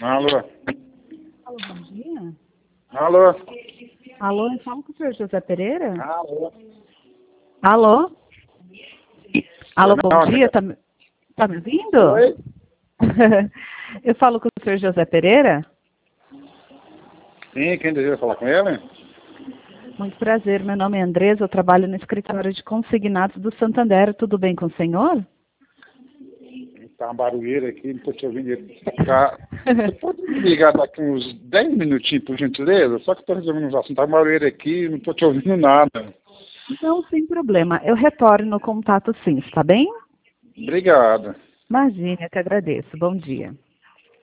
Alô? Alô, bom dia. Alô? Alô, eu falo com o senhor José Pereira? Alô? Alô? Alô, bom Não, dia, tá me ouvindo? Oi? Eu falo com o senhor José Pereira? Sim, quem deseja falar com ele? Muito prazer, meu nome é Andresa, eu trabalho no escritório de consignados do Santander, tudo bem com o senhor? Tá uma barulheira aqui, não tô te ouvindo. Tá. Você pode me ligar daqui uns 10 minutinhos, por gentileza? Só que eu tô resolvendo uns assuntos. Tá uma barulheira aqui, não tô te ouvindo nada. Não, sem problema, eu retorno o contato sim, está bem? Obrigado. Imagine, eu que agradeço, bom dia.